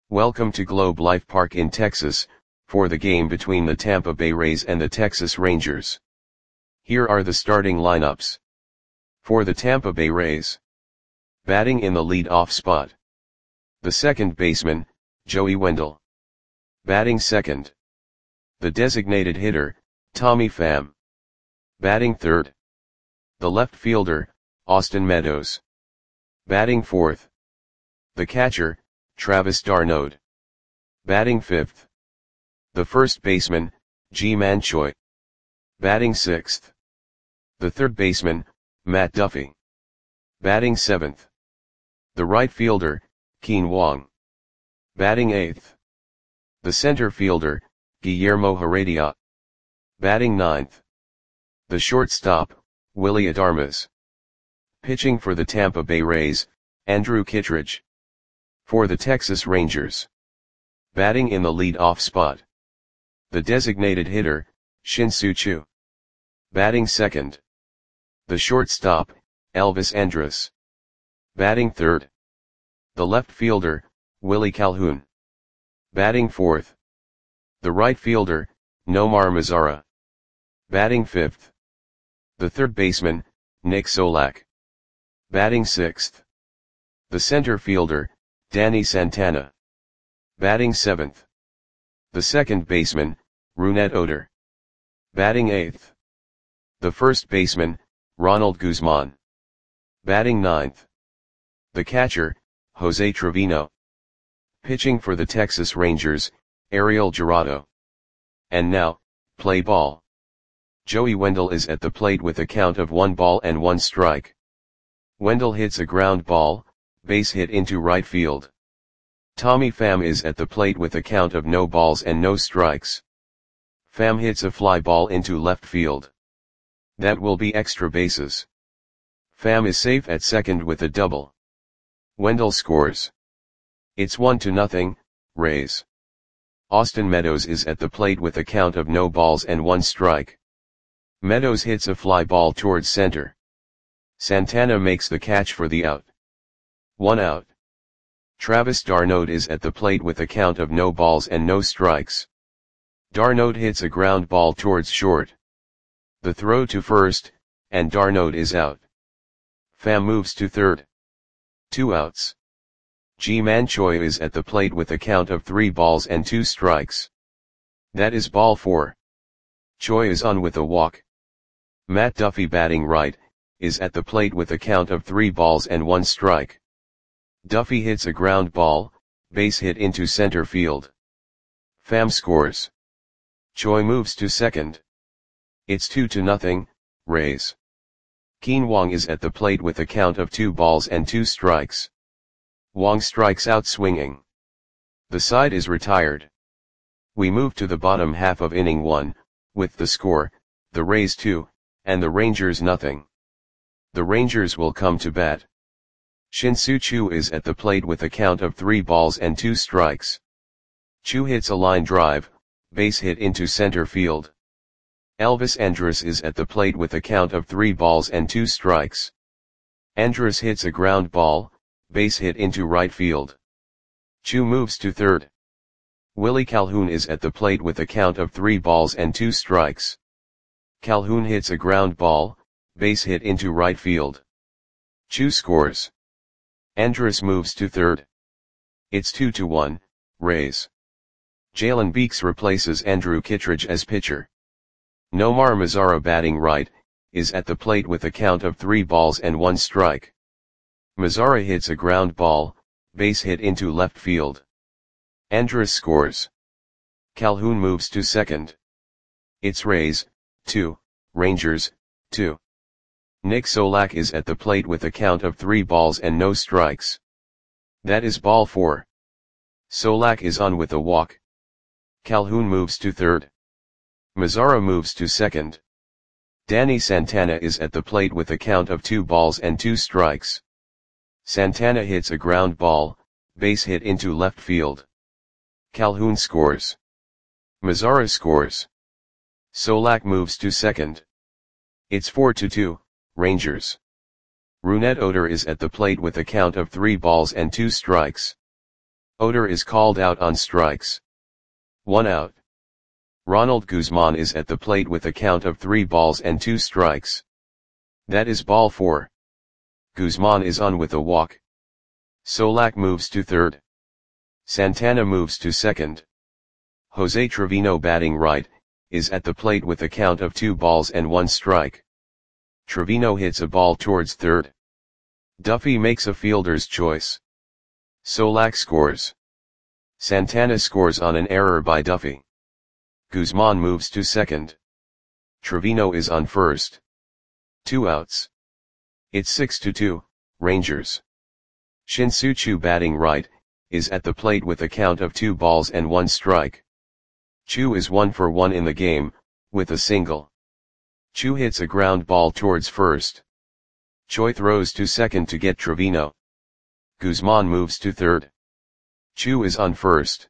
Welcome to Globe Life Park in Texas, for the game between the Tampa Bay Rays and the Texas Rangers. Here are the starting lineups. For the Tampa Bay Rays. Batting in the lead-off spot. The second baseman, Joey Wendle. Batting second. The designated hitter, Tommy Pham. Batting third. The left fielder, Austin Meadows. Batting fourth. The catcher, Travis d'Arnaud. Batting fifth. The first baseman, Ji-Man Choi. Batting sixth. The third baseman, Matt Duffy. Batting seventh. The right fielder, Ken Wong. Batting eighth. The center fielder, Guillermo Heredia. Batting ninth. The shortstop, Willy Adames. Pitching for the Tampa Bay Rays, Andrew Kittredge. For the Texas Rangers. Batting in the lead-off spot. The designated hitter, Shin-Soo Choo. Batting second. The shortstop, Elvis Andrus. Batting third. The left fielder, Willie Calhoun. Batting fourth. The right fielder, Nomar Mazara. Batting fifth. The third baseman, Nick Solak. Batting sixth. The center fielder, Danny Santana. Batting seventh. The second baseman, Rougned Odor. Batting eighth. The first baseman, Ronald Guzman. Batting ninth. The catcher, Jose Trevino. Pitching for the Texas Rangers, Ariel Jurado. And now, play ball. Joey Wendle is at the plate with a count of 1-1 Wendle hits a ground ball, base hit into right field. Tommy Pham is at the plate with a count of no balls and no strikes. Pham hits a fly ball into left field. That will be extra bases. Pham is safe at second with a double. Wendle scores. It's 1-0, Rays. Austin Meadows is at the plate with a count of no balls and 1 strike. Meadows hits a fly ball towards center. Santana makes the catch for the out. 1 out. Travis d'Arnaud is at the plate with a count of no balls and no strikes. d'Arnaud hits a ground ball towards short. The throw to first, and d'Arnaud is out. Pham moves to third. 2 outs. Ji-Man Choi is at the plate with a count of 3 balls and 2 strikes. That is ball 4. Choi is on with a walk. Matt Duffy, batting right, is at the plate with a count of 3 balls and 1 strike. Duffy hits a ground ball, base hit into center field. Pham scores. Choi moves to second. It's 2-0, Rays. Ken Wong is at the plate with a count of 2 balls and 2 strikes. Wong strikes out swinging. The side is retired. We move to the bottom half of inning 1, with the score, the Rays 2, and the Rangers 0. The Rangers will come to bat. Shin-Soo Choo is at the plate with a count of 3 balls and 2 strikes. Choo hits a line drive, base hit into center field. Elvis Andrus is at the plate with a count of 3 balls and 2 strikes. Andrus hits a ground ball, base hit into right field. Choo moves to third. Willie Calhoun is at the plate with a count of 3 balls and 2 strikes. Calhoun hits a ground ball, base hit into right field. Choo scores. Andrus moves to third. It's 2-1, Rays. Jalen Beeks replaces Andrew Kittredge as pitcher. Nomar Mazara, batting right, is at the plate with a count of 3 balls and 1 strike. Mazara hits a ground ball, base hit into left field. Andrus scores. Calhoun moves to second. It's Rays, 2, Rangers, 2. Nick Solak is at the plate with a count of 3 balls and no strikes. That is ball 4. Solak is on with a walk. Calhoun moves to third. Mazara moves to second. Danny Santana is at the plate with a count of 2 balls and 2 strikes. Santana hits a ground ball, base hit into left field. Calhoun scores. Mazara scores. Solak moves to second. It's 4-2, Rangers. Rougned Odor is at the plate with a count of 3 balls and 2 strikes. Oder is called out on strikes. 1 out. Ronald Guzman is at the plate with a count of 3 balls and 2 strikes. That is ball 4. Guzman is on with a walk. Solak moves to third. Santana moves to second. Jose Trevino, batting right, is at the plate with a count of 2 balls and 1 strike. Trevino hits a ball towards third. Duffy makes a fielder's choice. Solak scores. Santana scores on an error by Duffy. Guzman moves to second. Trevino is on first. 2 outs. It's 6-2, Rangers. Shin-Soo Choo, batting right, is at the plate with a count of 2 balls and 1 strike. Choo is 1 for 1 in the game, with a single. Choo hits a ground ball towards first. Choi throws to second to get Trevino. Guzman moves to third. Choo is on first.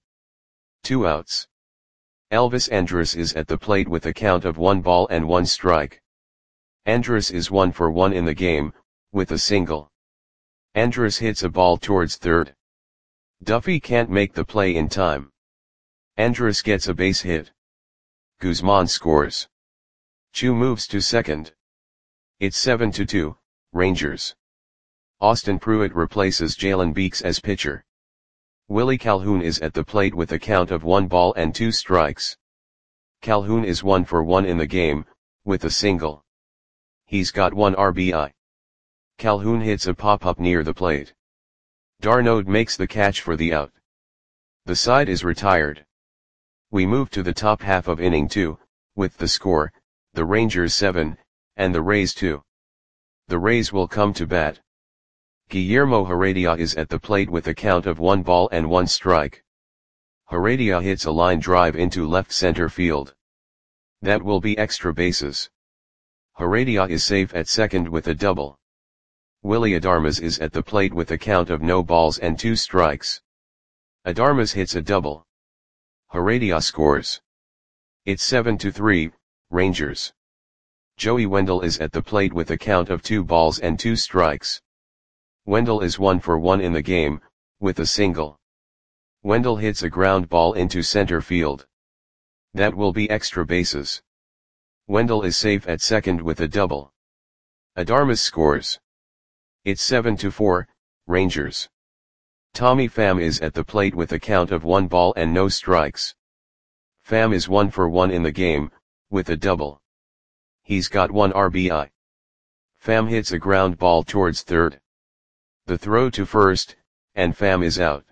2 outs. Elvis Andrus is at the plate with a count of 1 ball and 1 strike. Andrus is 1 for 1 in the game, with a single. Andrus hits a ball towards third. Duffy can't make the play in time. Andrus gets a base hit. Guzman scores. Choo moves to second. It's 7-2, Rangers. Austin Pruitt replaces Jalen Beeks as pitcher. Willie Calhoun is at the plate with a count of 1 ball and 2 strikes. Calhoun is 1 for 1 in the game, with a single. He's got 1 RBI. Calhoun hits a pop-up near the plate. d'Arnaud makes the catch for the out. The side is retired. We move to the top half of inning 2, with the score, the Rangers 7, and the Rays 2. The Rays will come to bat. Guillermo Heredia is at the plate with a count of 1 ball and 1 strike. Heredia hits a line drive into left center field. That will be extra bases. Heredia is safe at second with a double. Willy Adames is at the plate with a count of no balls and 2 strikes. Adames hits a double. Heredia scores. It's 7-3, Rangers. Joey Wendell is at the plate with a count of 2 balls and 2 strikes. Wendell is 1 for 1 in the game, with a single. Wendell hits a ground ball into center field. That will be extra bases. Wendell is safe at second with a double. Adames scores. It's 7-4, Rangers. Tommy Pham is at the plate with a count of 1 ball and no strikes. Pham is 1 for 1 in the game, with a double. He's got 1 RBI. Pham hits a ground ball towards third. The throw to first, and Pham is out.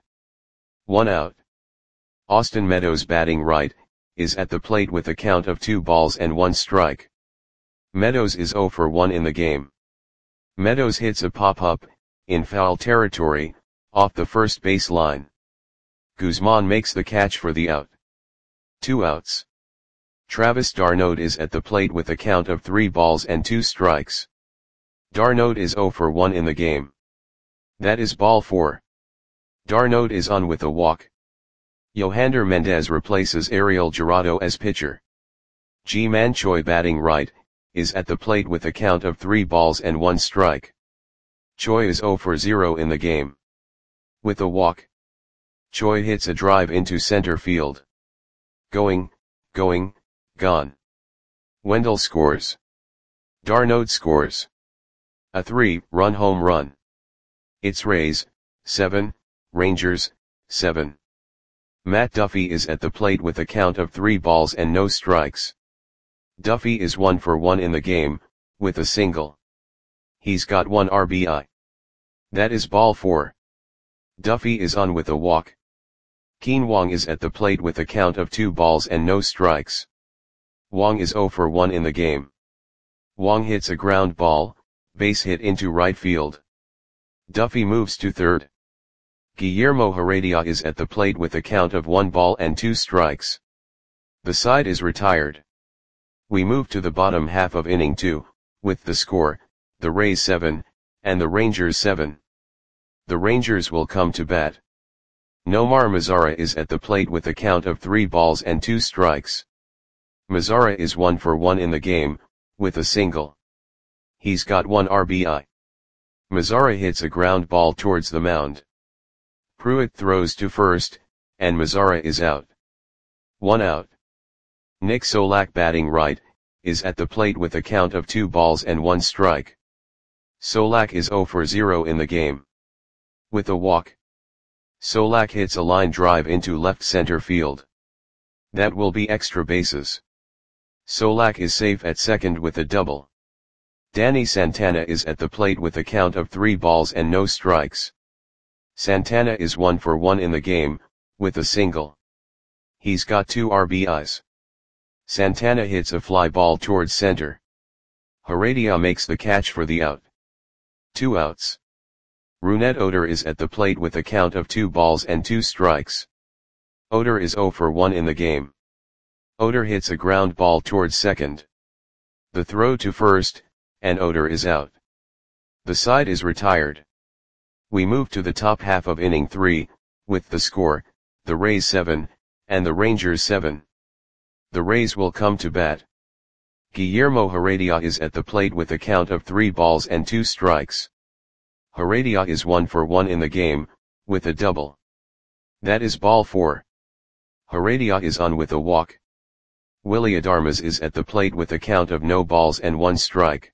1 out. Austin Meadows, batting right, is at the plate with a count of 2 balls and 1 strike. Meadows is 0 for 1 in the game. Meadows hits a pop-up, in foul territory, off the first base line. Guzman makes the catch for the out. 2 outs. Travis d'Arnaud is at the plate with a count of 3 balls and 2 strikes. d'Arnaud is 0 for 1 in the game. That is ball 4. d'Arnaud is on with a walk. Yohander Mendez replaces Ariel Jurado as pitcher. Ji-Man Choi, batting right, is at the plate with a count of 3 balls and 1 strike. Choi is 0 for 0 in the game. With a walk, Choi hits a drive into center field. Going, gone. Wendell scores. d'Arnaud scores. A 3-run home run. It's Rays 7, Rangers 7. Matt Duffy is at the plate with a count of 3 balls and no strikes. Duffy is 1 for 1 in the game, with a single. He's got 1 RBI. That is ball 4. Duffy is on with a walk. Keen Wong is at the plate with a count of 2 balls and no strikes. Wong is 0 for 1 in the game. Wong hits a ground ball, base hit into right field. Duffy moves to third. Guillermo Heredia is at the plate with a count of 1 ball and 2 strikes. The side is retired. We move to the bottom half of inning 2, with the score, the Rays 7, and the Rangers 7. The Rangers will come to bat. Nomar Mazara is at the plate with a count of 3 balls and 2 strikes. Mazara is 1 for 1 in the game, with a single. He's got 1 RBI. Mazara hits a ground ball towards the mound. Pruitt throws to first, and Mazara is out. 1 out. Nick Solak batting right, is at the plate with a count of 2 balls and 1 strike. Solak is 0 for 0 in the game. With a walk, Solak hits a line drive into left center field. That will be extra bases. Solak is safe at second with a double. Danny Santana is at the plate with a count of 3 balls and no strikes. Santana is 1 for 1 in the game, with a single. He's got 2 RBIs. Santana hits a fly ball towards center. Heredia makes the catch for the out. 2 outs. Rougned Odor is at the plate with a count of 2 balls and 2 strikes. Odor is 0 for 1 in the game. Odor hits a ground ball towards second. The throw to first, and Odor is out. The side is retired. We move to the top half of inning 3, with the score, the Rays 7, and the Rangers 7. The Rays will come to bat. Guillermo Heredia is at the plate with a count of 3 balls and 2 strikes. Heredia is 1 for 1 in the game, with a double. That is ball 4. Heredia is on with a walk. Willy Adames is at the plate with a count of no balls and 1 strike.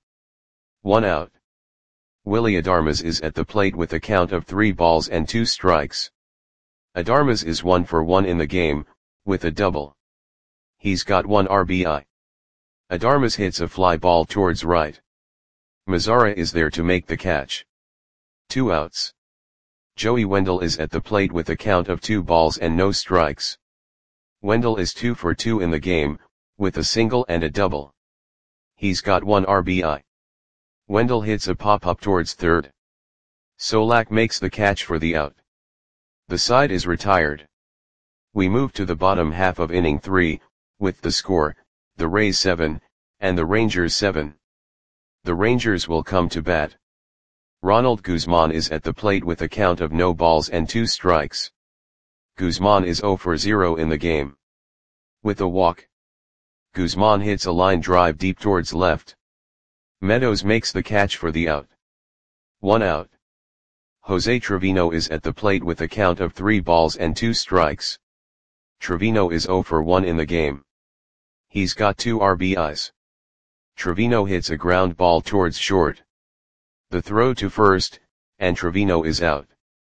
1 out. Willy Adames is at the plate with a count of 3 balls and 2 strikes. Adames is 1 for 1 in the game, with a double. He's got 1 RBI. Adames hits a fly ball towards right. Mazara is there to make the catch. 2 outs. Joey Wendle is at the plate with a count of 2 balls and no strikes. Wendle is 2 for 2 in the game, with a single and a double. He's got 1 RBI. Wendle hits a pop-up towards third. Solak makes the catch for the out. The side is retired. We move to the bottom half of inning 3, with the score, the Rays 7, and the Rangers 7. The Rangers will come to bat. Ronald Guzman is at the plate with a count of no balls and 2 strikes. Guzman is 0 for 0 in the game. With a walk, Guzman hits a line drive deep towards left. Meadows makes the catch for the out. 1 out. Jose Trevino is at the plate with a count of 3 balls and 2 strikes. Trevino is 0 for 1 in the game. He's got 2 RBIs. Trevino hits a ground ball towards short. The throw to first, and Trevino is out.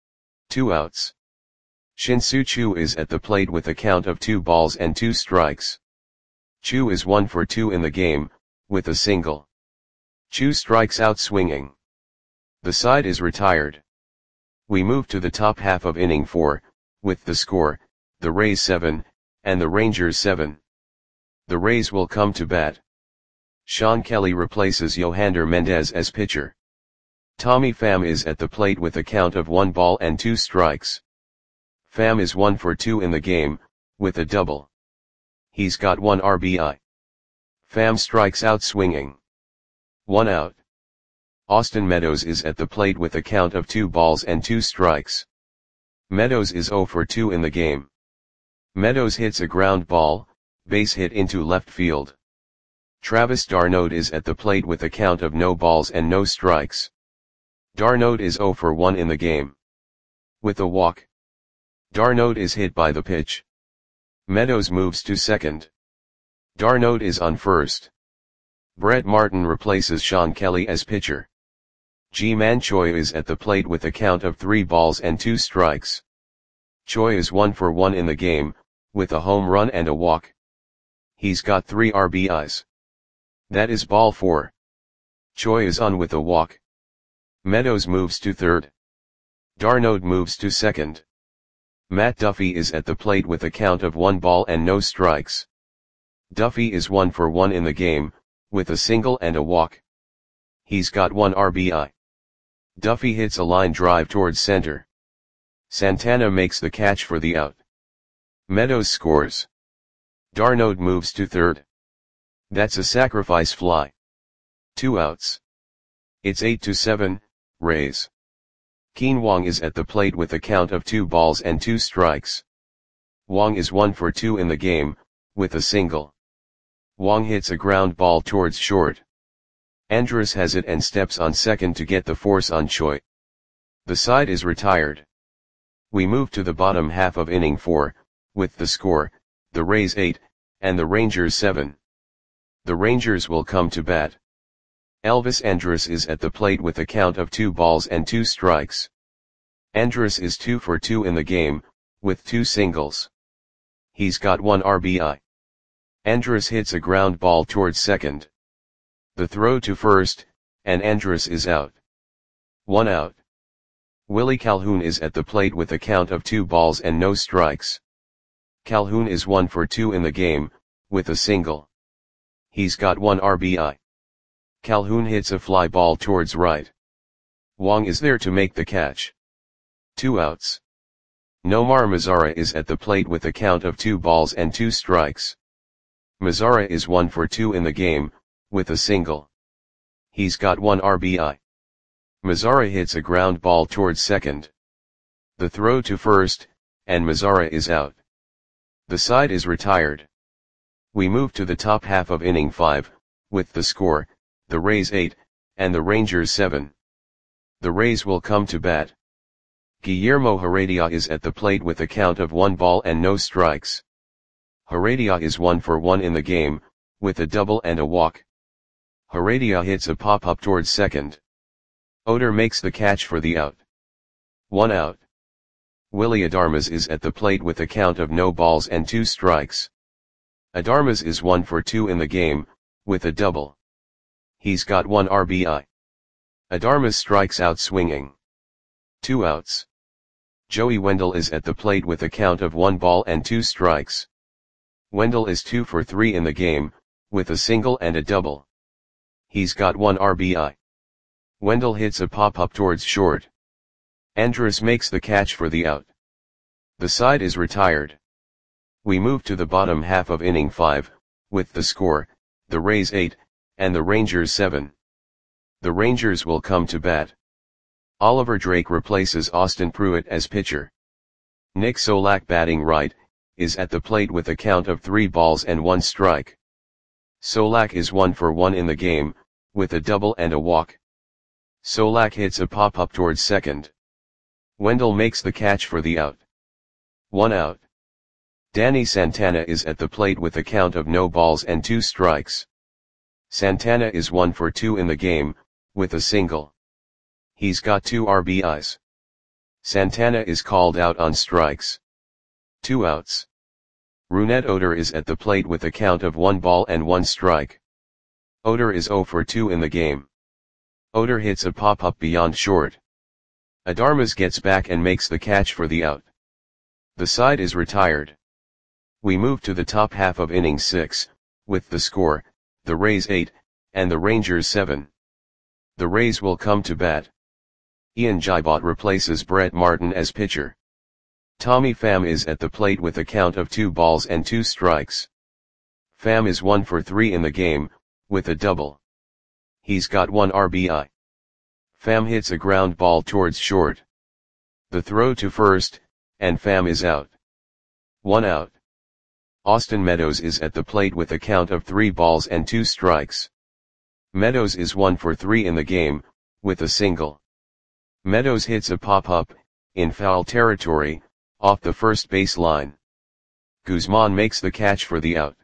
2 outs. Shin-Soo Choo is at the plate with a count of 2 balls and 2 strikes. Choo is 1 for 2 in the game, with a single. Choo strikes out swinging. The side is retired. We move to the top half of inning 4, with the score, the Rays 7, and the Rangers 7. The Rays will come to bat. Sean Kelly replaces Yohander Mendez as pitcher. Tommy Pham is at the plate with a count of 1 ball and 2 strikes. Pham is 1 for 2 in the game, with a double. He's got 1 RBI. Pham strikes out swinging. 1 out. Austin Meadows is at the plate with a count of 2 balls and 2 strikes. Meadows is 0 for 2 in the game. Meadows hits a ground ball, base hit into left field. Travis d'Arnaud is at the plate with a count of no balls and no strikes. D'Arnaud is 0 for 1 in the game. With a walk, d'Arnaud is hit by the pitch. Meadows moves to second. D'Arnaud is on first. Brett Martin replaces Sean Kelly as pitcher. Ji-Man Choi is at the plate with a count of 3 balls and 2 strikes. Choi is 1 for 1 in the game, with a home run and a walk. He's got 3 RBIs. That is ball 4. Choi is on with a walk. Meadows moves to third. D'Arnaud moves to second. Matt Duffy is at the plate with a count of 1 ball and no strikes. Duffy is 1 for 1 in the game, with a single and a walk. He's got 1 RBI. Duffy hits a line drive towards center. Santana makes the catch for the out. Meadows scores. D'Arnaud moves to third. That's a sacrifice fly. 2 outs. It's 8-7, Rays. Keen Wong is at the plate with a count of 2 balls and 2 strikes. Wong is 1 for 2 in the game, with a single. Wong hits a ground ball towards short. Andrus has it and steps on second to get the force on Choi. The side is retired. We move to the bottom half of inning 4, with the score, the Rays 8, and the Rangers 7. The Rangers will come to bat. Elvis Andrus is at the plate with a count of 2 balls and 2 strikes. Andrus is 2 for 2 in the game, with 2 singles. He's got 1 RBI. Andrus hits a ground ball towards second. The throw to first, and Andrus is out. 1 out. Willie Calhoun is at the plate with a count of 2 balls and no strikes. Calhoun is 1 for 2 in the game, with a single. He's got 1 RBI. Calhoun hits a fly ball towards right. Wong is there to make the catch. 2 outs. Nomar Mazara is at the plate with a count of 2 balls and 2 strikes. Mazara is 1 for 2 in the game, with a single. He's got 1 RBI. Mazara hits a ground ball towards second. The throw to first, and Mazara is out. The side is retired. We move to the top half of inning 5, with the score, the Rays 8, and the Rangers 7. The Rays will come to bat. Guillermo Heredia is at the plate with a count of 1 ball and no strikes. Heredia is 1 for 1 in the game, with a double and a walk. Heredia hits a pop-up towards second. Oder makes the catch for the out. 1 out. Willy Adames is at the plate with a count of no balls and 2 strikes. Adames is 1 for 2 in the game, with a double. He's got 1 RBI. Adames strikes out swinging. 2 outs. Joey Wendell is at the plate with a count of 1 ball and 2 strikes. Wendell is 2 for 3 in the game, with a single and a double. He's got 1 RBI. Wendell hits a pop-up towards short. Andrus makes the catch for the out. The side is retired. We move to the bottom half of inning 5, with the score, the Rays 8, and the Rangers 7. The Rangers will come to bat. Oliver Drake replaces Austin Pruitt as pitcher. Nick Solak, batting right, is at the plate with a count of 3 balls and 1 strike. Solak is 1 for 1 in the game, with a double and a walk. Solak hits a pop-up towards second. Wendell makes the catch for the out. 1 out. Danny Santana is at the plate with a count of no balls and 2 strikes. Santana is 1 for 2 in the game, with a single. He's got 2 RBIs. Santana is called out on strikes. 2 outs. Rougned Odor is at the plate with a count of 1 ball and 1 strike. Odor is 0 for 2 in the game. Odor hits a pop-up beyond short. Adames gets back and makes the catch for the out. The side is retired. We move to the top half of inning 6, with the score, the Rays 8, and the Rangers 7. The Rays will come to bat. Ian Gibot replaces Brett Martin as pitcher. Tommy Pham is at the plate with a count of 2 balls and 2 strikes. Pham is 1 for 3 in the game, with a double. He's got 1 RBI. Pham hits a ground ball towards short. The throw to first, and Pham is out. 1 out. Austin Meadows is at the plate with a count of 3 balls and 2 strikes. Meadows is 1 for 3 in the game, with a single. Meadows hits a pop-up, in foul territory, off the first base line. Guzman makes the catch for the out.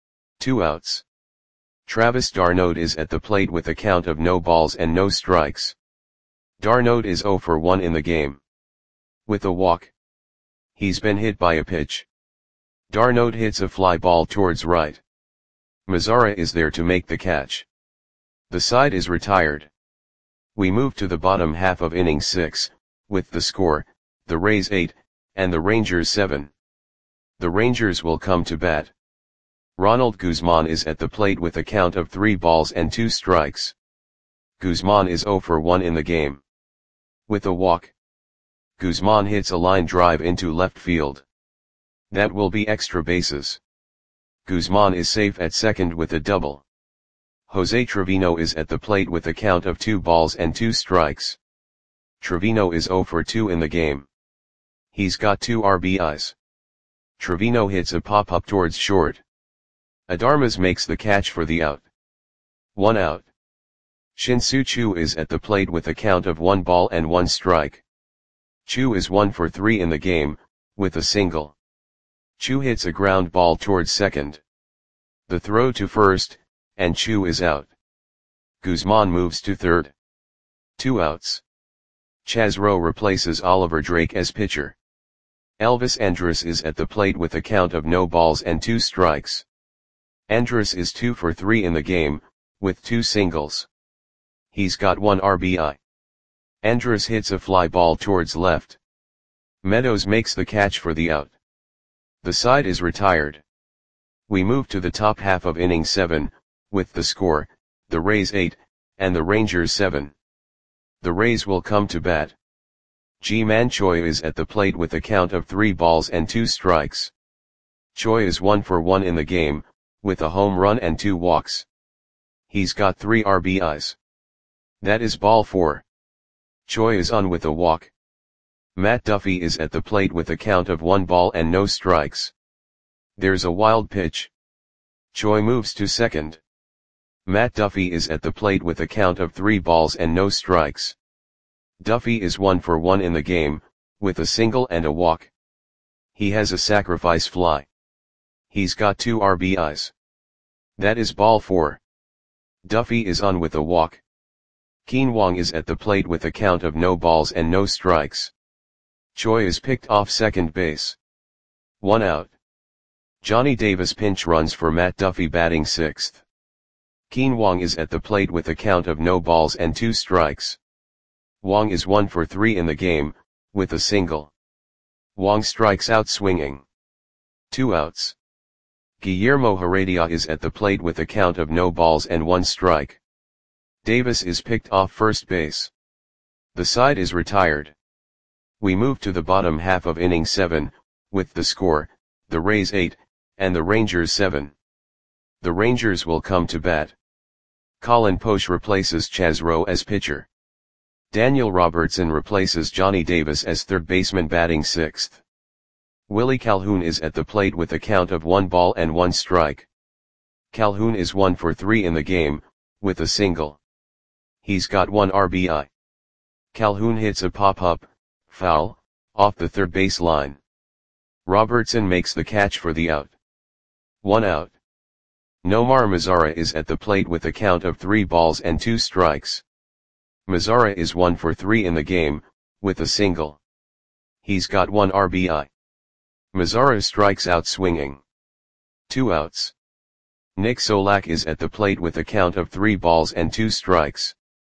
2 outs. Travis d'Arnaud is at the plate with a count of no balls and no strikes. d'Arnaud is 0 for 1 in the game. With a walk. He's been hit by a pitch. d'Arnaud hits a fly ball towards right. Mazara is there to make the catch. The side is retired. We move to the bottom half of inning 6, with the score, the Rays 8, and the Rangers 7. The Rangers will come to bat. Ronald Guzman is at the plate with a count of 3 balls and 2 strikes. Guzman is 0 for 1 in the game. With a walk. Guzman hits a line drive into left field. That will be extra bases. Guzman is safe at second with a double. Jose Trevino is at the plate with a count of 2 balls and 2 strikes. Trevino is 0 for 2 in the game. He's got 2 RBIs. Trevino hits a pop-up towards short. Adames makes the catch for the out. 1 out. Shin-Soo Choo is at the plate with a count of 1 ball and 1 strike. Chu is 1 for 3 in the game, with a single. Chu hits a ground ball towards second. The throw to first, and Chu is out. Guzman moves to third. 2 outs. Chaz Rowe replaces Oliver Drake as pitcher. Elvis Andrus is at the plate with a count of no balls and 2 strikes. Andrus is 2 for 3 in the game, with 2 singles. He's got 1 RBI. Andrus hits a fly ball towards left. Meadows makes the catch for the out. The side is retired. We move to the top half of inning 7, with the score, the Rays 8, and the Rangers 7. The Rays will come to bat. Ji-Man Choi is at the plate with a count of 3 balls and 2 strikes. Choi is 1 for 1 in the game, with a home run and 2 walks. He's got 3 RBIs. That is ball 4. Choi is on with a walk. Matt Duffy is at the plate with a count of 1 ball and no strikes. There's a wild pitch. Choi moves to second. Matt Duffy is at the plate with a count of 3 balls and no strikes. Duffy is 1 for 1 in the game, with a single and a walk. He has a sacrifice fly. He's got 2 RBIs. That is ball 4. Duffy is on with a walk. Keen Wong is at the plate with a count of no balls and no strikes. Choi is picked off second base. 1 out. Johnny Davis pinch runs for Matt Duffy batting 6th. Keen Wong is at the plate with a count of no balls and 2 strikes. Wong is 1 for 3 in the game, with a single. Wong strikes out swinging. 2 outs. Guillermo Heredia is at the plate with a count of no balls and 1 strike. Davis is picked off first base. The side is retired. We move to the bottom half of inning 7, with the score, the Rays 8, and the Rangers 7. The Rangers will come to bat. Colin Poche replaces Chaz Rowe as pitcher. Daniel Robertson replaces Johnny Davis as third baseman batting 6th. Willie Calhoun is at the plate with a count of 1 ball and 1 strike. Calhoun is 1 for 3 in the game, with a single. He's got 1 RBI. Calhoun hits a pop-up, foul, off the third base line. Robertson makes the catch for the out. 1 out. Nomar Mazara is at the plate with a count of 3 balls and 2 strikes. Mazara is 1 for 3 in the game, with a single. He's got 1 RBI. Mazara strikes out swinging. 2 outs. Nick Solak is at the plate with a count of 3 balls and 2 strikes.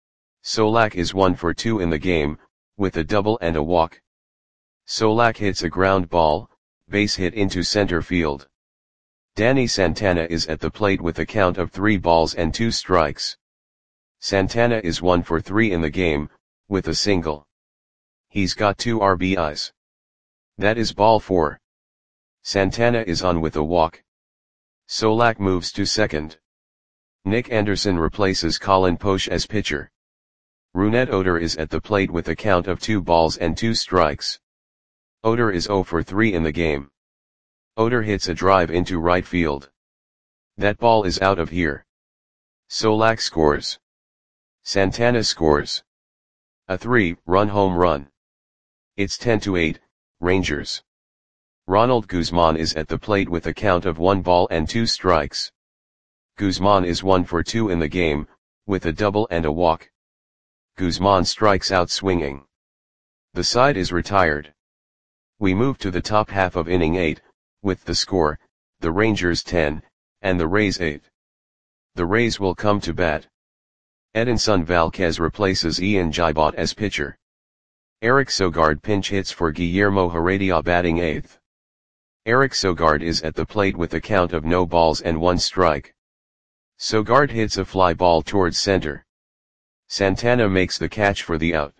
Solak is 1 for 2 in the game, with a double and a walk. Solak hits a ground ball, base hit into center field. Danny Santana is at the plate with a count of 3 balls and 2 strikes. Santana is 1 for 3 in the game, with a single. He's got 2 RBIs. That is ball 4. Santana is on with a walk. Solak moves to second. Nick Anderson replaces Colin Poche as pitcher. Rougned Odor is at the plate with a count of 2 balls and 2 strikes. Odor is 0 for 3 in the game. Odor hits a drive into right field. That ball is out of here. Solak scores. Santana scores. A 3-run home run. It's 10-8, Rangers. Ronald Guzman is at the plate with a count of 1 ball and 2 strikes. Guzman is 1 for 2 in the game, with a double and a walk. Guzman strikes out swinging. The side is retired. We move to the top half of inning 8, with the score, the Rangers 10, and the Rays 8. The Rays will come to bat. Edinson Valquez replaces Ian Gibot as pitcher. Eric Sogard pinch hits for Guillermo Heredia batting 8th. Eric Sogard is at the plate with a count of no balls and 1 strike. Sogard hits a fly ball towards center. Santana makes the catch for the out.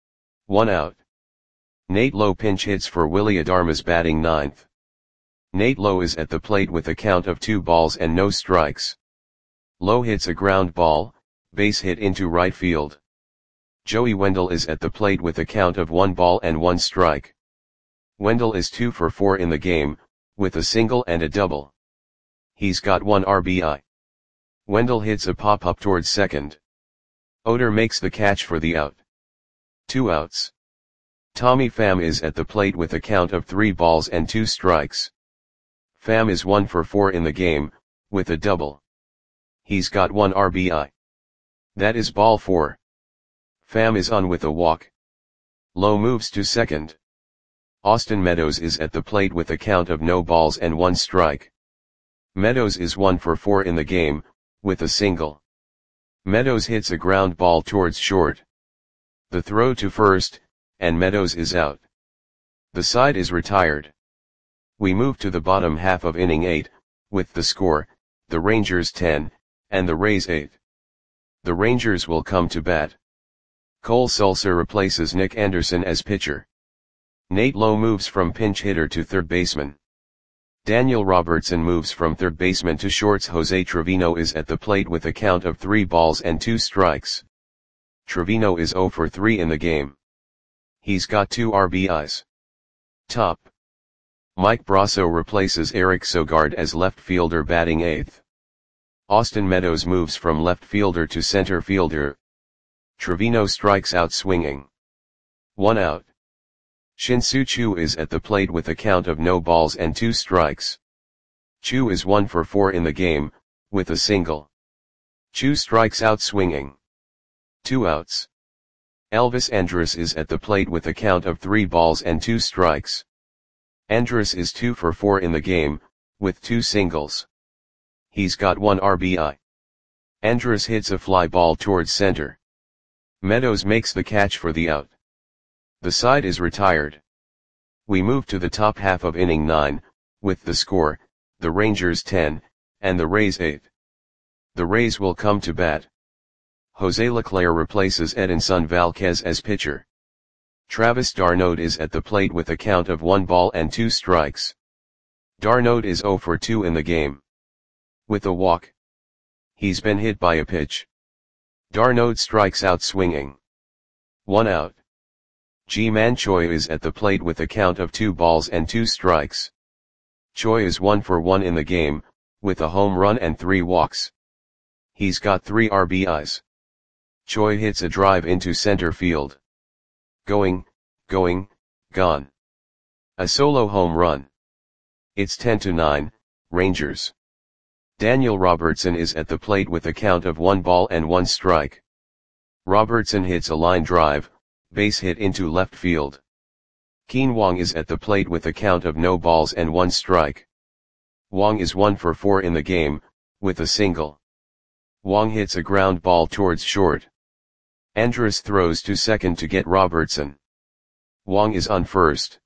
1 out. Nate Lowe pinch hits for Willy Adames batting 9th. Nate Lowe is at the plate with a count of 2 balls and no strikes. Lowe hits a ground ball, base hit into right field. Joey Wendell is at the plate with a count of 1 ball and 1 strike. Wendell is 2 for 4 in the game, with a single and a double. He's got 1 RBI. Wendell hits a pop-up towards second. Odor makes the catch for the out. 2 outs. Tommy Pham is at the plate with a count of 3 balls and 2 strikes. Pham is 1 for 4 in the game, with a double. He's got 1 RBI. That is ball 4. Pham is on with a walk. Lowe moves to second. Austin Meadows is at the plate with a count of no balls and 1 strike. Meadows is 1 for 4 in the game, with a single. Meadows hits a ground ball towards short. The throw to first, and Meadows is out. The side is retired. We move to the bottom half of inning 8, with the score, the Rangers 10, and the Rays 8. The Rangers will come to bat. Cole Sulser replaces Nick Anderson as pitcher. Nate Lowe moves from pinch hitter to third baseman. Daniel Robertson moves from third baseman to shorts. Jose Trevino is at the plate with a count of 3 balls and 2 strikes. Trevino is 0 for 3 in the game. He's got 2 RBIs. Top. Mike Brasso replaces Eric Sogard as left fielder batting 8th. Austin Meadows moves from left fielder to center fielder. Trevino strikes out swinging. 1 out. Shin-Soo Choo is at the plate with a count of no balls and 2 strikes. Choo is 1 for 4 in the game, with a single. Choo strikes out swinging. 2 outs. Elvis Andrus is at the plate with a count of 3 balls and 2 strikes. Andrus is 2 for 4 in the game, with 2 singles. He's got 1 RBI. Andrus hits a fly ball towards center. Meadows makes the catch for the out. The side is retired. We move to the top half of inning 9, with the score, the Rangers 10, and the Rays 8. The Rays will come to bat. Jose Leclerc replaces Edinson Valquez as pitcher. Travis d'Arnaud is at the plate with a count of 1 ball and 2 strikes. d'Arnaud is 0 for 2 in the game. With a walk. He's been hit by a pitch. d'Arnaud strikes out swinging. 1 out. Ji-Man Choi is at the plate with a count of 2 balls and 2 strikes. Choi is 1 for 1 in the game, with a home run and 3 walks. He's got 3 RBIs. Choi hits a drive into center field. Going, gone. A solo home run. It's 10-9, Rangers. Daniel Robertson is at the plate with a count of 1 ball and 1 strike. Robertson hits a line drive, base hit into left field. Keen Wong is at the plate with a count of no balls and 1 strike. Wong is 1 for 4 in the game, with a single. Wong hits a ground ball towards short. Andrus throws to second to get Robertson. Wong is on first.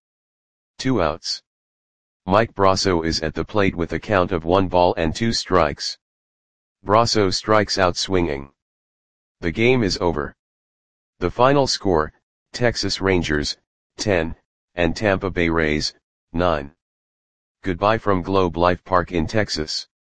2 outs. Mike Brasso is at the plate with a count of 1 ball and 2 strikes. Brasso strikes out swinging. The game is over. The final score, Texas Rangers, 10, and Tampa Bay Rays, 9. Goodbye from Globe Life Park in Texas.